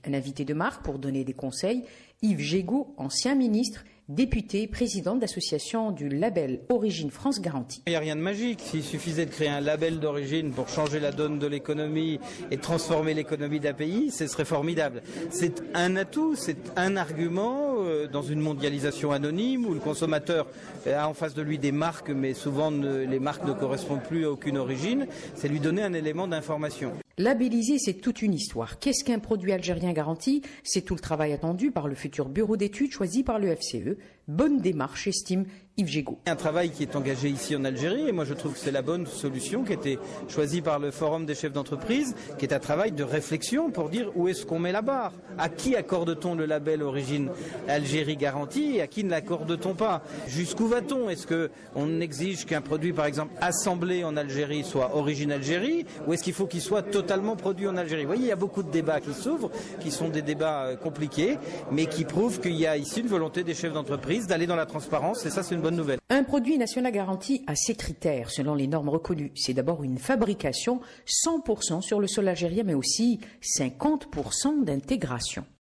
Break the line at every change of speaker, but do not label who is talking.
Un invité de marque pour donner des conseils, Yves Jégo, ancien ministre, député, président d'association du label Origine France Garantie.
Il n'y a rien de magique. S'il suffisait de créer un label d'origine pour changer la donne de l'économie et transformer l'économie d'un pays, ce serait formidable. C'est un atout, c'est un argument dans une mondialisation anonyme où le consommateur a en face de lui des marques, mais souvent les marques ne correspondent plus à aucune origine. C'est lui donner un élément d'information.
Labelliser, c'est toute une histoire. Qu'est-ce qu'un produit algérien garanti? C'est tout le travail attendu par le futur bureau d'études choisi par le FCE. Bonne démarche, estime Yves Jégo.
Un travail qui est engagé ici en Algérie, et moi je trouve que c'est la bonne solution qui a été choisie par le Forum des chefs d'entreprise, qui est un travail de réflexion pour dire où est-ce qu'on met la barre. À qui accorde-t-on le label Origine Algérie Garantie et à qui ne l'accorde-t-on pas? Jusqu'où va-t-on? Est-ce qu'on exige qu'un produit, par exemple, assemblé en Algérie soit Origine Algérie, ou est-ce qu'il faut qu'il soit totalement produit en Algérie? Vous voyez, il y a beaucoup de débats qui s'ouvrent, qui sont des débats compliqués, mais qui prouvent qu'il y a ici une volonté des chefs d'entreprise d'aller dans la transparence, et ça c'est une bonne nouvelle.
Un produit national garanti a ses critères selon les normes reconnues. C'est d'abord une fabrication 100% sur le sol algérien, mais aussi 50% d'intégration.